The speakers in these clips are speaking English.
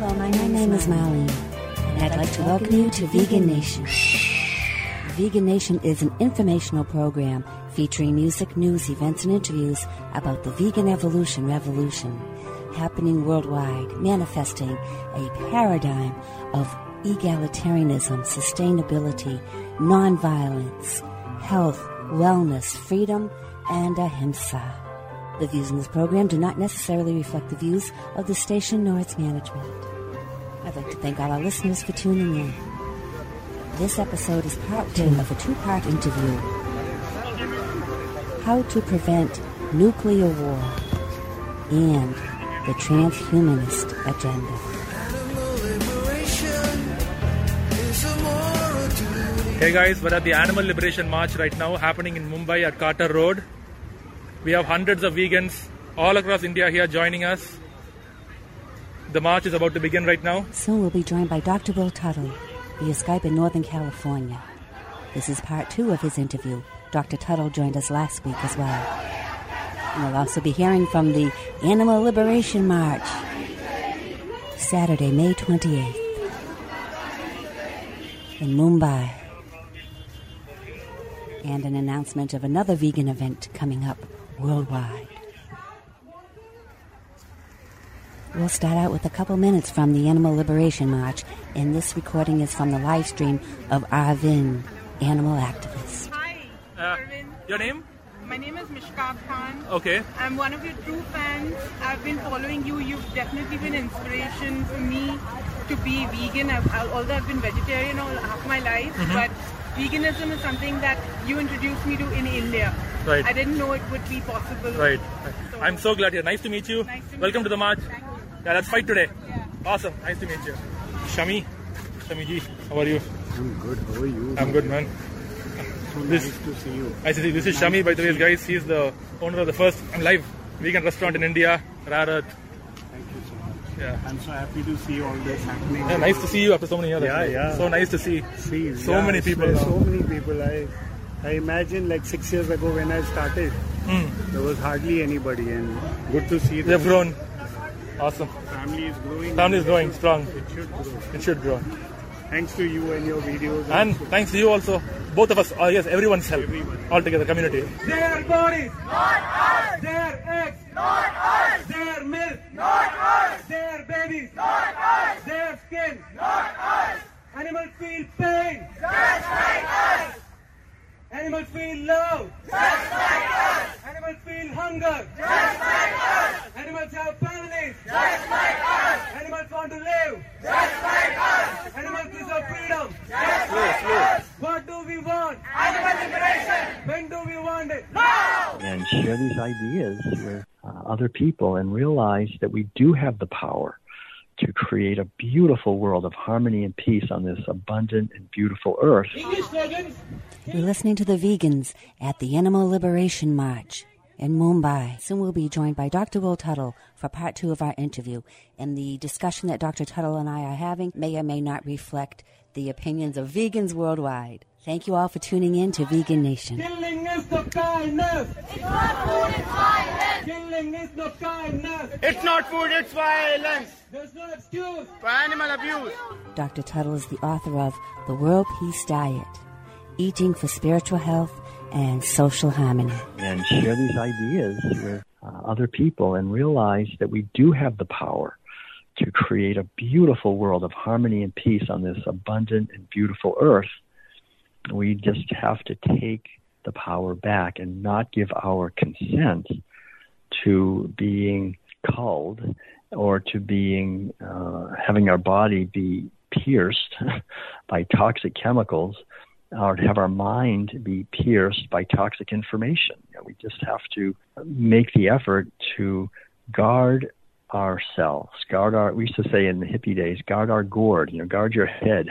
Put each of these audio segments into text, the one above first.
Hello, my name is Marlene, and I'd like to welcome you to Vegan Nation. Vegan Nation is an informational program featuring music, news, events, and interviews about the vegan revolution happening worldwide, manifesting a paradigm of egalitarianism, sustainability, nonviolence, health, wellness, freedom, and ahimsa. The views in this program do not necessarily reflect the views of the station nor its management. I'd like to thank all our listeners for tuning in. This episode is part 2 of a 2-part interview. How to prevent nuclear war and the transhumanist agenda. Hey guys, we're at the Animal Liberation March right now, happening in Mumbai at Carter Road. We have hundreds of vegans all across India here joining us. The march is about to begin right now. Soon we'll be joined by Dr. Will Tuttle via Skype in Northern California. This is part 2 of his interview. Dr. Tuttle joined us last week as well. And we'll also be hearing from the Animal Liberation March, Saturday, May 28th, in Mumbai. And an announcement of another vegan event coming up worldwide. We'll start out with a couple minutes from the Animal Liberation March, and this recording is from the live stream of Arvind, animal activist. Hi, Arvind. Your name? My name is Mishkab Khan. Okay. I'm one of your true fans. I've been following you. You've definitely been inspiration for me to be vegan. Although I've been vegetarian all half my life, but veganism is something that you introduced me to in India. Right. I didn't know it would be possible. Right. So, I'm so glad you're. Nice to meet you. Nice to meet Welcome you. to the march. Thank you. Yeah, let's fight today. Yeah. Awesome. Nice to meet you. Shami ji, how are you? I'm good. How are you? I'm good, man. So nice to see you. Nice to see you. This is Shami, by the way, guys. He's the owner of the first live vegan restaurant in India, Rare Earth. Thank you so much. Yeah. I'm so happy to see all this happening. Yeah, nice to see you after so many years. Yeah, actually. yeah. So nice to see See, so many people. Now. So many people. I imagine like 6 years ago when I started, there was hardly anybody, and good to see We have that grown. Awesome. family is growing. Family is growing strong. It should grow. It should grow. Thanks to you and your videos. And thanks to you also. Both of us. Yes, everyone's help. Everyone. All together, community. Their bodies, not ours. Their eggs, not ours. Their milk, not ours. Their babies, not ours. Their skin, not ours. Animals feel pain, just like us. Animals feel love, just like us. Animals feel hunger, just like us. Animals have families, just like us. Animals want to live, just like us. Animals deserve freedom, just like us. What do we want? Animal liberation. When do we want it? Now! And share these ideas with other people and realize that we do have the power to create a beautiful world of harmony and peace on this abundant and beautiful earth. English slogans. You're listening to the vegans at the Animal Liberation March in Mumbai. Soon we'll be joined by Dr. Will Tuttle for part 2 of our interview. And the discussion that Dr. Tuttle and I are having may or may not reflect the opinions of vegans worldwide. Thank you all for tuning in to Vegan Nation. Killing is the kindness. It's not food, it's violence. Killing is the kindness. It's not food, it's violence. There's no excuse For animal abuse. Dr. Tuttle is the author of The World Peace Diet, Eating for Spiritual Health and Social Harmony. And share these ideas with other people and realize that we do have the power to create a beautiful world of harmony and peace on this abundant and beautiful earth. We just have to take the power back and not give our consent to being culled or to being having our body be pierced by toxic chemicals or to have our mind be pierced by toxic information. We just have to make the effort to guard ourselves, we used to say in the hippie days, guard our gourd, guard your head,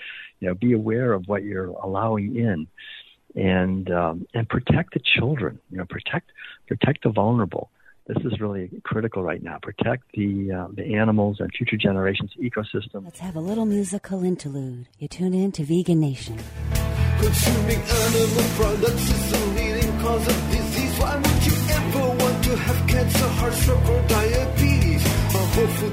be aware of what you're allowing in and protect the children, protect the vulnerable. This is really critical right now. Protect the animals and future generations' ecosystem. Let's have a little musical interlude. You tune in to Vegan Nation. Consuming animal products is the leading cause of disease. Why would you ever want to have cancer, heart stroke, or diabetes? A whole food plant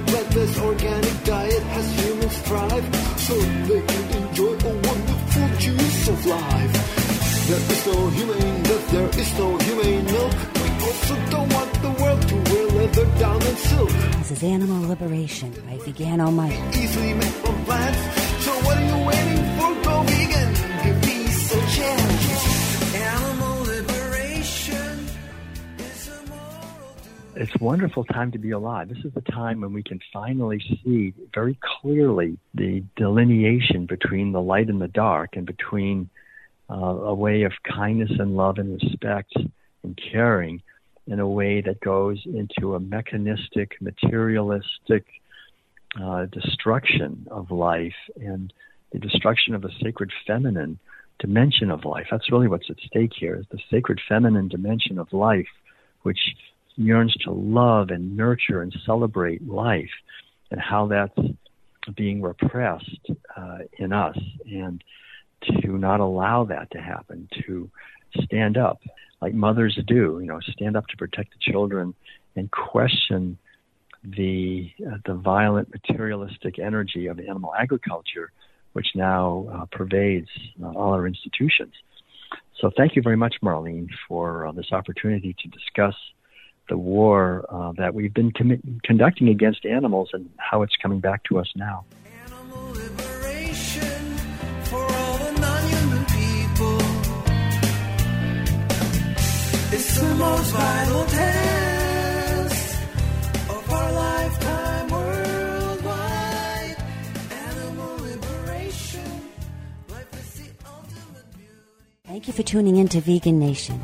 this organic diet has humans thrive, so they can enjoy a wonderful juice of life. There is no humane death, there is no humane milk. We also don't want the world to wear leather down and silk. This is Animal Liberation by Vegano Mike. Easily made from plants, so what are you waiting for? Go vegan, give peace a chance. Animal liberation is a moral duty. It's a wonderful time to be alive. This is the time when we can finally see very clearly the delineation between the light and the dark, and between a way of kindness and love and respect and caring, in a way that goes into a mechanistic, materialistic destruction of life, and the destruction of the sacred feminine dimension of life. That's really what's at stake here, is the sacred feminine dimension of life, which yearns to love and nurture and celebrate life, and how that's being repressed in us, and to not allow that to happen, to stand up like mothers do, stand up to protect the children and question the violent materialistic energy of animal agriculture, which now pervades all our institutions. So thank you very much, Marlene, for this opportunity to discuss the war that we've been conducting against animals and how it's coming back to us now. Animal liberation for all the non-human people. It's the most vital test of our lifetime worldwide. Animal liberation, life is the ultimate beauty. Thank you for tuning in to Vegan Nation.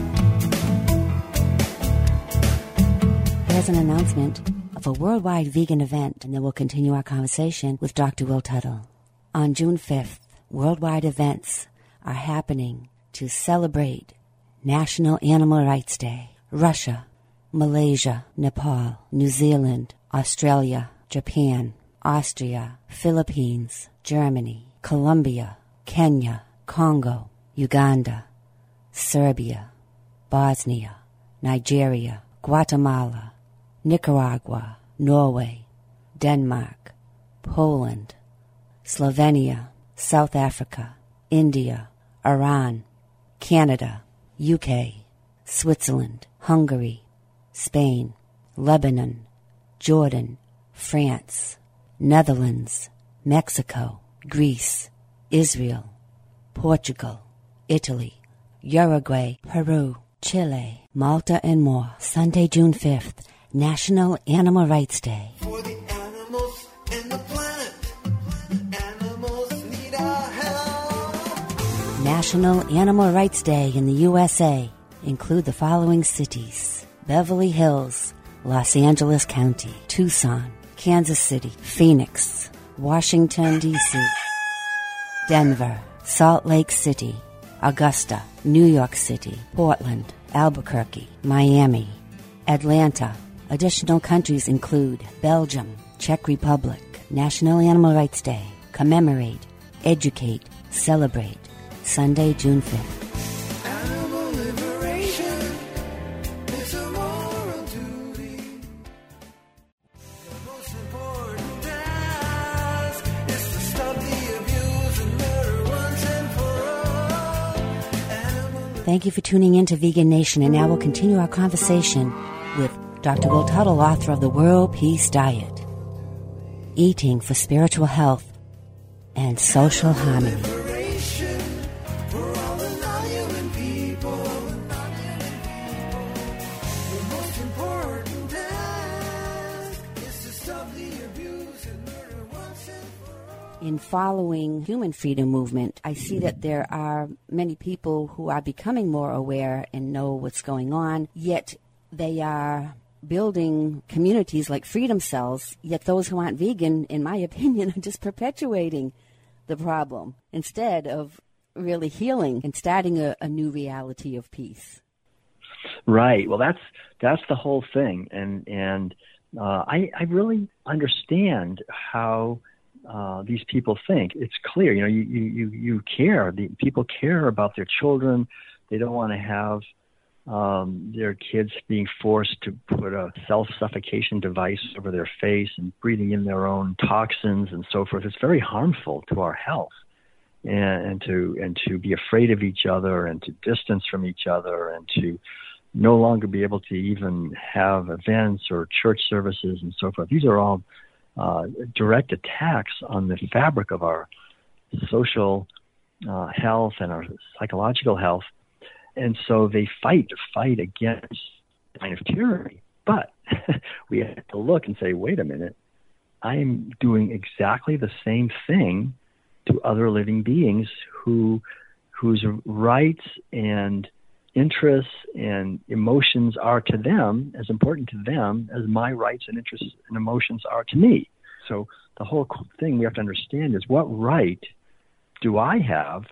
Here's an announcement of a worldwide vegan event, and then we'll continue our conversation with Dr. Will Tuttle. On June 5th, worldwide events are happening to celebrate National Animal Rights Day. Russia, Malaysia, Nepal, New Zealand, Australia, Japan, Austria, Philippines, Germany, Colombia, Kenya, Congo, Uganda, Serbia, Bosnia, Nigeria, Guatemala, Nicaragua, Norway, Denmark, Poland, Slovenia, South Africa, India, Iran, Canada, UK, Switzerland, Hungary, Spain, Lebanon, Jordan, France, Netherlands, Mexico, Greece, Israel, Portugal, Italy, Uruguay, Peru, Chile, Malta, and more. Sunday, June 5th, National Animal Rights Day. For the animals and the planet, animals need our help. National Animal Rights Day in the USA include the following cities: Beverly Hills, Los Angeles County, Tucson, Kansas City, Phoenix, Washington, D.C., Denver, Salt Lake City, Augusta, New York City, Portland, Albuquerque, Miami, Atlanta. Additional countries include Belgium, Czech Republic. National Animal Rights Day. Commemorate, educate, celebrate. Sunday, June 5th. Animal liberation is a moral duty. The most important task is to stop the abuse and murder once and for all. Thank you for tuning in to Vegan Nation, and now we'll continue our conversation with Dr. Will Tuttle, author of The World Peace Diet, Eating for Spiritual Health and Social Harmony. Liberation for all the non-human people. The most important task is to stop the abuse and murder once and for all. In following human freedom movement, I see that there are many people who are becoming more aware and know what's going on, yet they are building communities like Freedom Cells, yet those who aren't vegan, in my opinion, are just perpetuating the problem instead of really healing and starting a new reality of peace. Right. Well, that's the whole thing, and I really understand how these people think. It's clear, you care. People care about their children. They don't want to have There are kids being forced to put a self-suffocation device over their face and breathing in their own toxins and so forth. It's very harmful to our health, and to be afraid of each other and to distance from each other and to no longer be able to even have events or church services and so forth. These are all direct attacks on the fabric of our social health and our psychological health. And so they fight against kind of tyranny. But we have to look and say, wait a minute, I'm doing exactly the same thing to other living beings whose rights and interests and emotions are to them as important to them as my rights and interests and emotions are to me. So the whole thing we have to understand is, what right do I have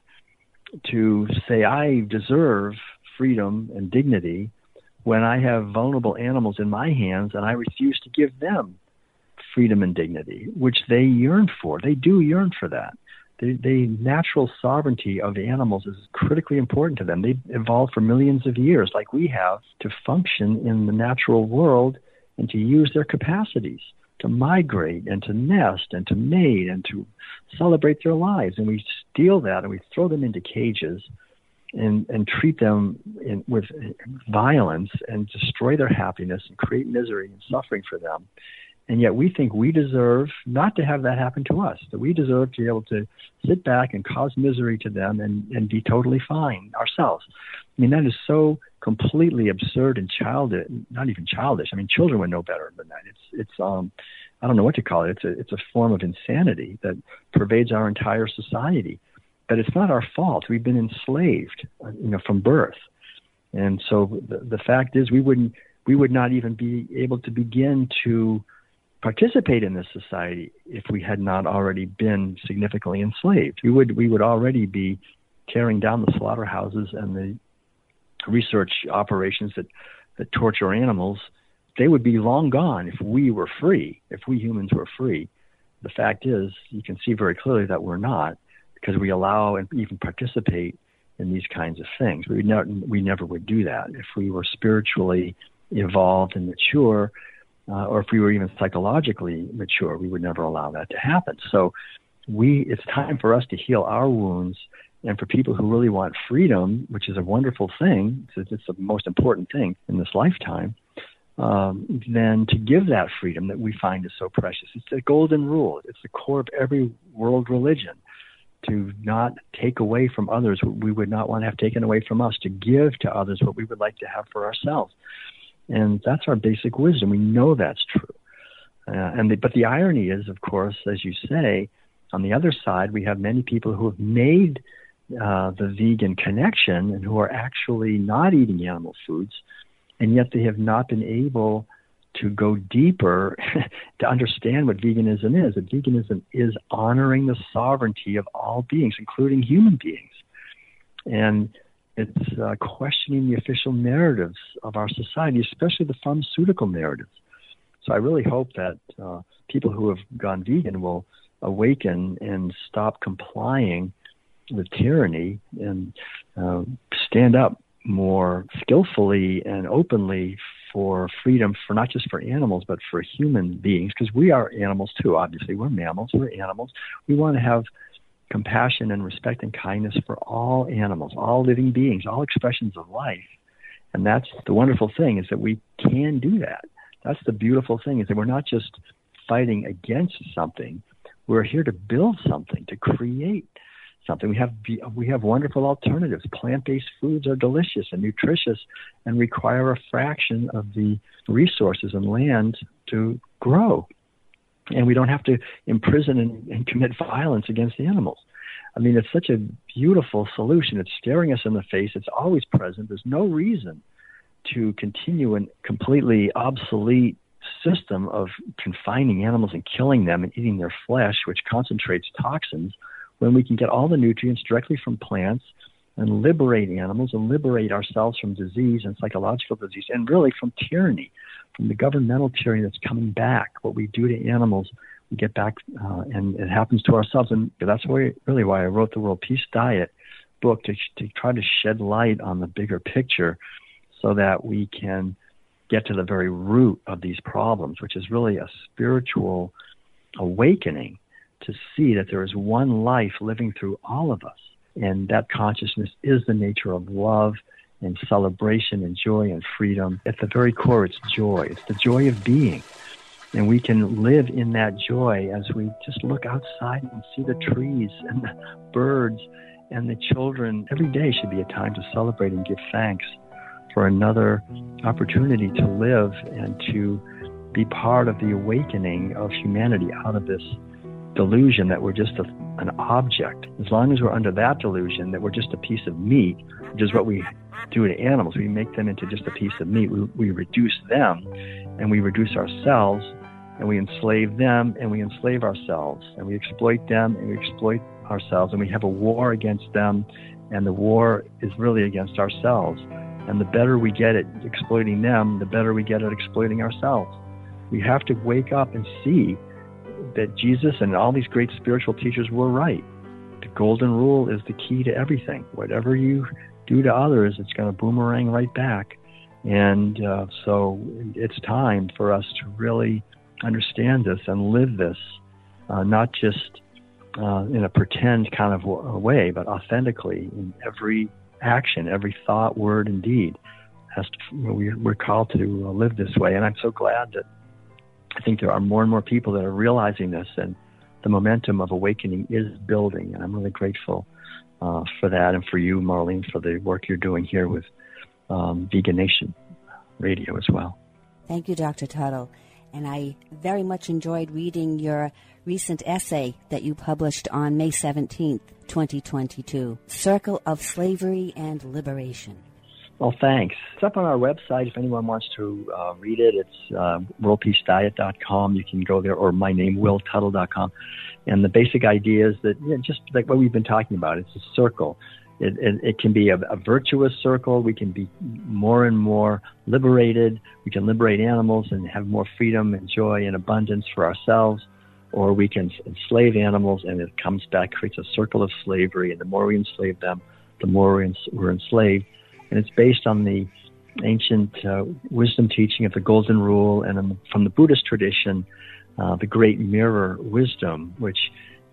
to say I deserve freedom and dignity when I have vulnerable animals in my hands and I refuse to give them freedom and dignity, which they yearn for? They do yearn for that. The natural sovereignty of the animals is critically important to them. They've evolved for millions of years, like we have, to function in the natural world and to use their capacities to migrate and to nest and to mate and to celebrate their lives. And we steal that and we throw them into cages and treat them with violence and destroy their happiness and create misery and suffering for them. And yet we think we deserve not to have that happen to us, that we deserve to be able to sit back and cause misery to them and be totally fine ourselves. I mean, that is so completely absurd and childish, not even childish. I mean, children would know better than that. It's I don't know what to call it. It's a form of insanity that pervades our entire society. But it's not our fault. We've been enslaved, from birth. And so the fact is we would not even be able to begin to participate in this society if we had not already been significantly enslaved. We would already be tearing down the slaughterhouses and the research operations that torture animals. They would be long gone if we were free, if we humans were free. The fact is, you can see very clearly that we're not, because we allow and even participate in these kinds of things. We never would do that if we were spiritually evolved and mature, or if we were even psychologically mature. We would never allow that to happen. So it's time for us to heal our wounds, and for people who really want freedom, which is a wonderful thing, it's the most important thing in this lifetime, then to give that freedom that we find is so precious. It's the golden rule. It's the core of every world religion, to not take away from others what we would not want to have taken away from us, to give to others what we would like to have for ourselves. And that's our basic wisdom. We know that's true. But the irony is, of course, as you say, on the other side, we have many people who have made the vegan connection and who are actually not eating animal foods, and yet they have not been able to go deeper to understand what veganism is. That veganism is honoring the sovereignty of all beings, including human beings. And it's questioning the official narratives of our society, especially the pharmaceutical narratives. So I really hope that people who have gone vegan will awaken and stop complying with tyranny and stand up more skillfully and openly for freedom, for not just for animals, but for human beings, because we are animals too. Obviously, we're mammals, we're animals. We want to have compassion and respect and kindness for all animals, all living beings, all expressions of life. And that's the wonderful thing, is that we can do that. That's the beautiful thing, is that we're not just fighting against something. We're here to build something, to create something. We have wonderful alternatives. Plant-based foods are delicious and nutritious and require a fraction of the resources and land to grow. And we don't have to imprison and commit violence against animals. I mean, it's such a beautiful solution. It's staring us in the face. It's always present. There's no reason to continue a completely obsolete system of confining animals and killing them and eating their flesh, which concentrates toxins, when we can get all the nutrients directly from plants and liberate animals and liberate ourselves from disease and psychological disease, and really from tyranny, from the governmental tyranny that's coming back. What we do to animals, we get back, and it happens to ourselves. And that's really why I wrote the World Peace Diet book, to try to shed light on the bigger picture, so that we can get to the very root of these problems, which is really a spiritual awakening to see that there is one life living through all of us. And that consciousness is the nature of love and celebration and joy and freedom. At the very core, it's joy. It's the joy of being. And we can live in that joy as we just look outside and see the trees and the birds and the children. Every day should be a time to celebrate and give thanks for another opportunity to live and to be part of the awakening of humanity out of this delusion that we're just an object. As long as we're under that delusion that we're just a piece of meat, which is what we do to animals, we make them into just a piece of meat. We reduce them and we reduce ourselves, and we enslave them and we enslave ourselves, and we exploit them and we exploit ourselves, and we have a war against them, and the war is really against ourselves. And the better we get at exploiting them, the better we get at exploiting ourselves. We have to wake up and see that Jesus and all these great spiritual teachers were right. The golden rule is the key to everything. Whatever you do to others, it's going to boomerang right back. And so it's time for us to really understand this and live this, not just in a pretend kind of way, but authentically in every action, every thought, word, and deed. We're called to live this way. And I'm so glad that I think there are more and more people that are realizing this, and the momentum of awakening is building. And I'm really grateful for that, and for you, Marlene, for the work you're doing here with Vegan Nation Radio as well. Thank you, Dr. Tuttle. And I very much enjoyed reading your recent essay that you published on May 17th, 2022, Circle of Slavery and Liberation. Well, thanks. It's up on our website if anyone wants to read it. It's worldpeacediet.com. You can go there, or my name, willtuttle.com. And the basic idea is that, just like what we've been talking about, it's a circle. It can be a virtuous circle. We can be more and more liberated. We can liberate animals and have more freedom and joy and abundance for ourselves. Or we can enslave animals, and it comes back, creates a circle of slavery. And the more we enslave them, the more we're enslaved. And it's based on the ancient wisdom teaching of the Golden Rule, and from the Buddhist tradition, the Great Mirror Wisdom, which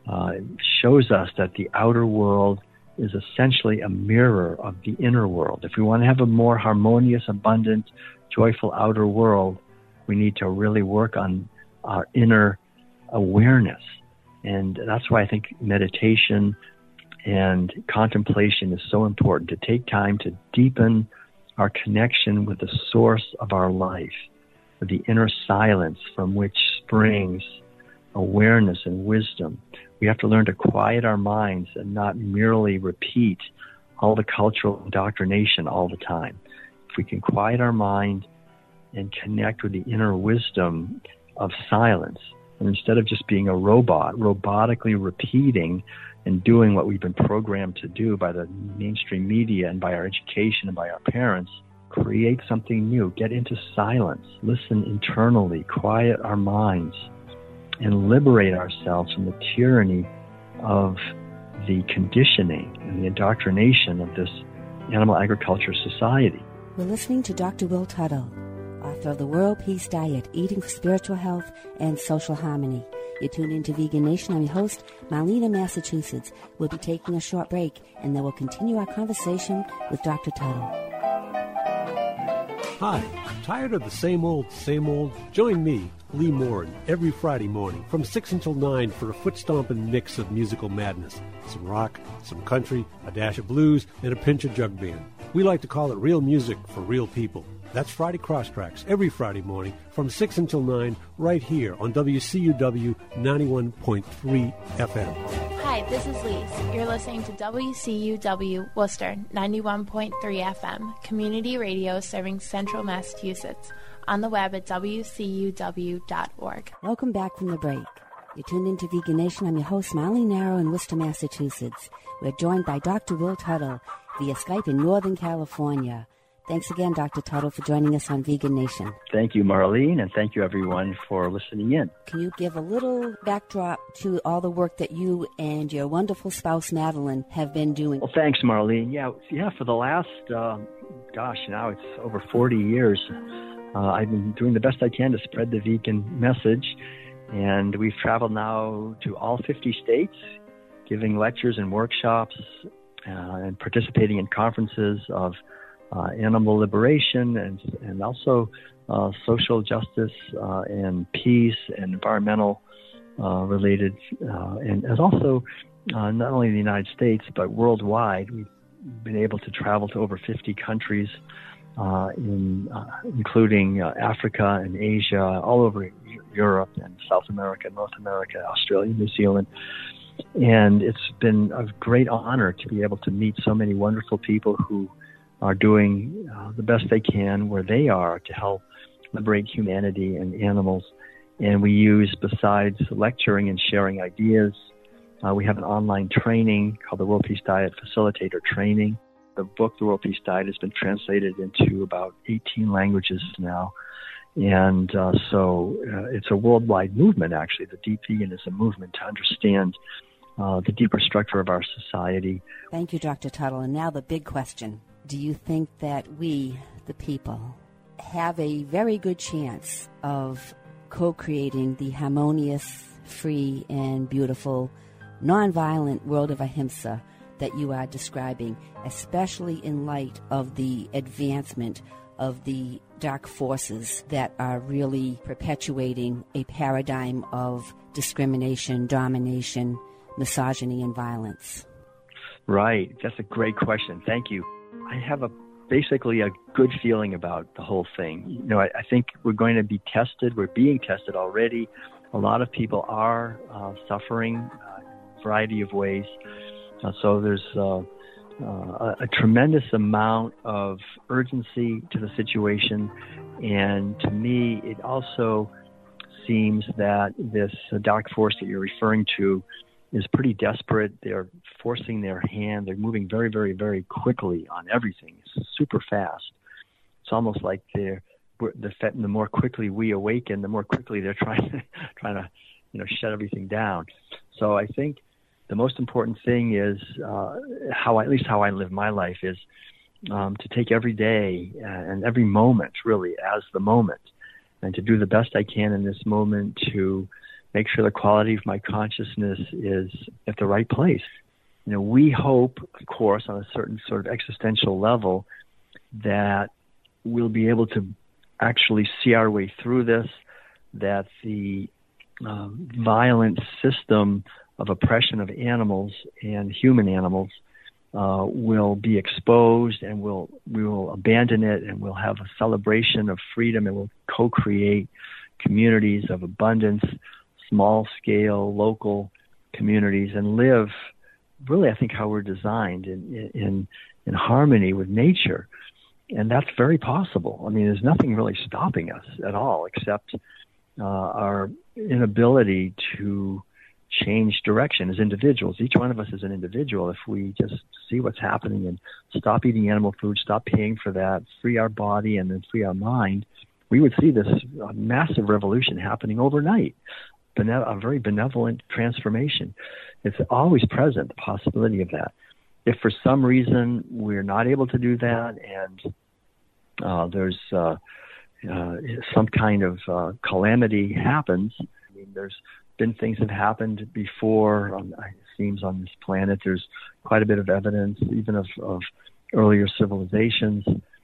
shows us that the outer world is essentially a mirror of the inner world. If we want to have a more harmonious, abundant, joyful outer world, we need to really work on our inner awareness. And that's why I think meditation and contemplation is so important, to take time to deepen our connection with the source of our life, with the inner silence from which springs awareness and wisdom. We have to learn to quiet our minds and not merely repeat all the cultural indoctrination all the time. If we can quiet our mind and connect with the inner wisdom of silence, and instead of just being a robot, robotically repeating and doing what we've been programmed to do by the mainstream media and by our education and by our parents, create something new. Get into silence. Listen internally. Quiet our minds and liberate ourselves from the tyranny of the conditioning and the indoctrination of this animal agriculture society. We're listening to Dr. Will Tuttle, author of the World Peace Diet, Eating for Spiritual Health and Social Harmony. You're tuned into Vegan Nation. I'm your host, Marlene, Massachusetts. We'll be taking a short break, and then we'll continue our conversation with Dr. Tuttle. Hi, tired of the same old, same old? Join me, Lee Morin, every Friday morning from 6 until 9 for a foot-stomping mix of musical madness. Some rock, some country, a dash of blues, and a pinch of jug band. We like to call it real music for real people. That's Friday Crosstracks, every Friday morning from 6 until 9, right here on WCUW 91.3 FM. Hi, this is Lise. You're listening to WCUW Worcester 91.3 FM, community radio serving central Massachusetts, on the web at wcuw.org. Welcome back from the break. You're tuned into Vegan Nation. I'm your host, Marlene Narrow in Worcester, Massachusetts. We're joined by Dr. Will Tuttle via Skype in Northern California. Thanks again, Dr. Tuttle, for joining us on Vegan Nation. Thank you, Marlene, and thank you, everyone, for listening in. Can you give a little backdrop to all the work that you and your wonderful spouse, Madeline, have been doing? Well, thanks, Marlene. Yeah, for the last now it's over 40 years. I've been doing the best I can to spread the vegan message, and we've traveled now to all 50 states, giving lectures and workshops and participating in conferences of animal liberation and also social justice and peace and environmental related, and as also not only in the United States but worldwide. We've been able to travel to over 50 countries, including Africa and Asia, all over Europe and South America, North America, Australia, New Zealand. And it's been a great honor to be able to meet so many wonderful people who are doing the best they can where they are to help liberate humanity and animals. And we use, besides lecturing and sharing ideas, we have an online training called the World Peace Diet Facilitator Training. The book, The World Peace Diet, has been translated into about 18 languages now. And so it's a worldwide movement, actually, the Deep Veganism movement, to understand the deeper structure of our society. Thank you, Dr. Tuttle. And now the big question. Do you think that we, the people, have a very good chance of co-creating the harmonious, free, and beautiful, nonviolent world of ahimsa that you are describing, especially in light of the advancement of the dark forces that are really perpetuating a paradigm of discrimination, domination, misogyny, and violence? Right. That's a great question. Thank you. I have basically a good feeling about the whole thing. I think we're going to be tested. We're being tested already. A lot of people are suffering in a variety of ways. So there's a tremendous amount of urgency to the situation. And to me, it also seems that this dark force that you're referring to is pretty desperate. They're forcing their hand. They're moving very, very, very quickly on everything. It's super fast. It's almost like the more quickly we awaken, the more quickly they're trying to shut everything down. So I think the most important thing is how I live my life is to take every day and every moment really as the moment, and to do the best I can in this moment to make sure the quality of my consciousness is at the right place. We hope, of course, on a certain sort of existential level that we'll be able to actually see our way through this, that the violent system of oppression of animals and human animals will be exposed, and we will abandon it, and we'll have a celebration of freedom, and we'll co-create communities of abundance, small-scale, local communities, and live really, I think, how we're designed in harmony with nature. And that's very possible. I mean, there's nothing really stopping us at all except our inability to change direction as individuals. Each one of us is an individual. If we just see what's happening and stop eating animal food, stop paying for that, free our body, and then free our mind, we would see this massive revolution happening overnight. A very benevolent transformation. It's always present, the possibility of that. If for some reason we're not able to do that, and there's some kind of calamity happens, I mean, there's been things that happened before, it seems, on this planet. There's quite a bit of evidence, even of earlier civilizations.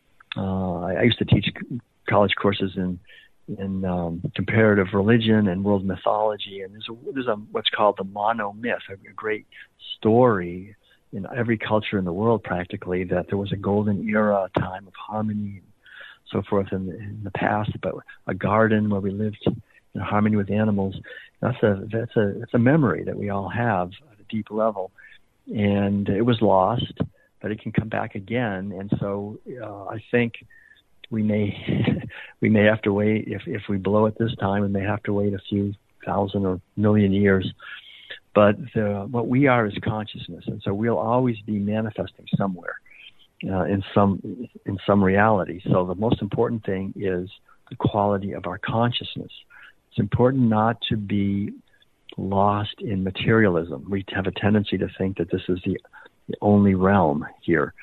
I used to teach college courses in comparative religion and world mythology, and there's what's called the monomyth, a great story in every culture in the world practically, that there was a golden era, a time of harmony and so forth in the past, but a garden where we lived in harmony with animals. That's a memory that we all have at a deep level, and it was lost, but it can come back again. And so I think we may have to wait, if we blow it this time, we may have to wait a few thousand or million years. But what we are is consciousness, and so we'll always be manifesting somewhere in some reality. So the most important thing is the quality of our consciousness. It's important not to be lost in materialism. We have a tendency to think that this is the only realm here.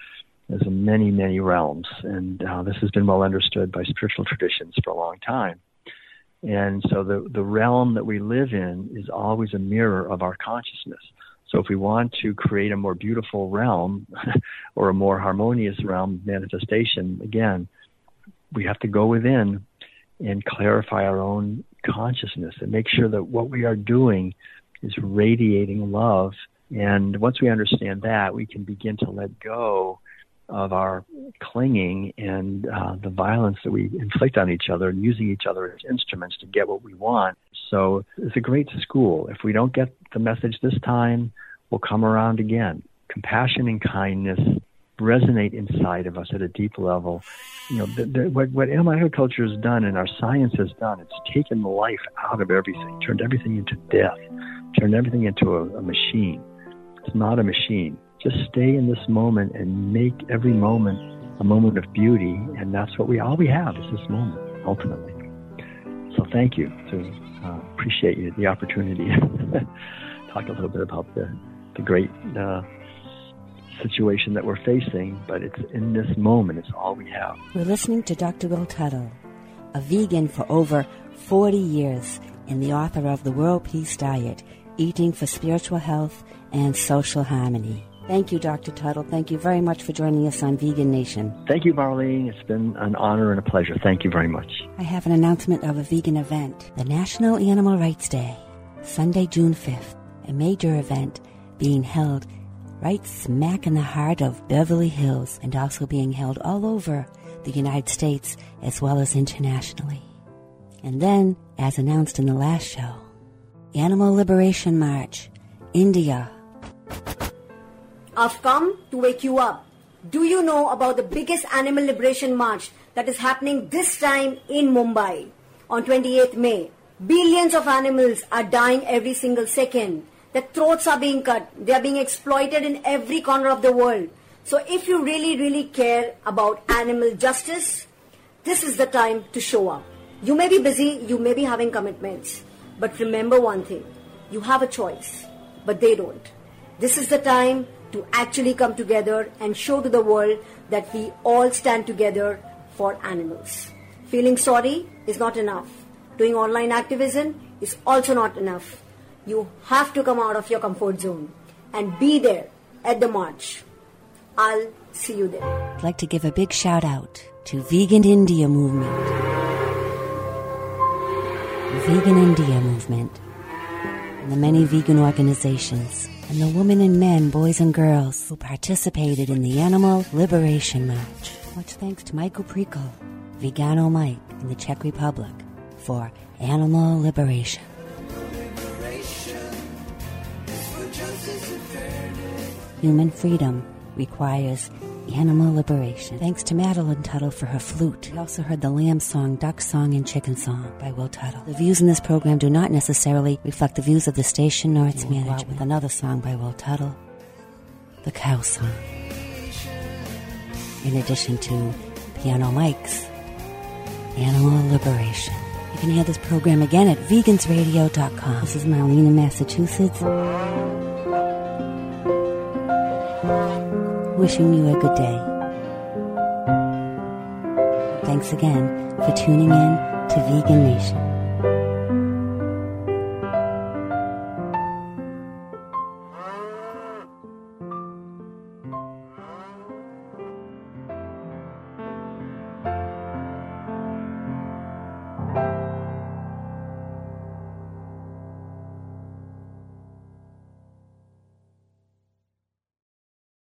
There's many, many realms, and this has been well understood by spiritual traditions for a long time. And so the realm that we live in is always a mirror of our consciousness. So if we want to create a more beautiful realm or a more harmonious realm manifestation, again, we have to go within and clarify our own consciousness and make sure that what we are doing is radiating love. And once we understand that, we can begin to let go of our clinging and the violence that we inflict on each other and using each other as instruments to get what we want. So it's a great school. If we don't get the message this time, we'll come around again. Compassion and kindness resonate inside of us at a deep level. You know, what animal culture has done and our science has done, it's taken life out of everything, turned everything into death, turned everything into a machine. It's not a machine. Just stay in this moment and make every moment a moment of beauty, and that's all we have is this moment, ultimately. So thank you. Appreciate you, the opportunity to talk a little bit about the great situation that we're facing, but it's in this moment, it's all we have. We're listening to Dr. Will Tuttle, a vegan for over 40 years and the author of The World Peace Diet, Eating for Spiritual Health and Social Harmony. Thank you, Dr. Tuttle. Thank you very much for joining us on Vegan Nation. Thank you, Marlene. It's been an honor and a pleasure. Thank you very much. I have an announcement of a vegan event, the National Animal Rights Day, Sunday, June 5th, a major event being held right smack in the heart of Beverly Hills and also being held all over the United States as well as internationally. And then, as announced in the last show, Animal Liberation March, India. I've come to wake you up. Do you know about the biggest animal liberation march that is happening this time in Mumbai on 28th May? Billions of animals are dying every single second. Their throats are being cut. They are being exploited in every corner of the world. So if you really, really care about animal justice, this is the time to show up. You may be busy, you may be having commitments, but remember one thing, you have a choice, but they don't. This is the time to actually come together and show to the world that we all stand together for animals. Feeling sorry is not enough. Doing online activism is also not enough. You have to come out of your comfort zone and be there at the march. I'll see you there. I'd like to give a big shout out to Vegan India Movement. The Vegan India Movement and the many vegan organizations and the women and men, boys and girls who participated in the Animal Liberation March. Much thanks to Michael Prikol, Vegano Mike in the Czech Republic, for Animal Liberation. Human freedom requires animal liberation. Thanks to Madeline Tuttle for her flute. We also heard the lamb song, duck song, and chicken song by Will Tuttle. The views in this program do not necessarily reflect the views of the station nor its management. With another song by Will Tuttle, the cow song. In addition to Piano Mike's Animal Liberation. You can hear this program again at vegansradio.com. This is Marlene in Massachusetts. Wishing you a good day. Thanks again for tuning in to Vegan Nation.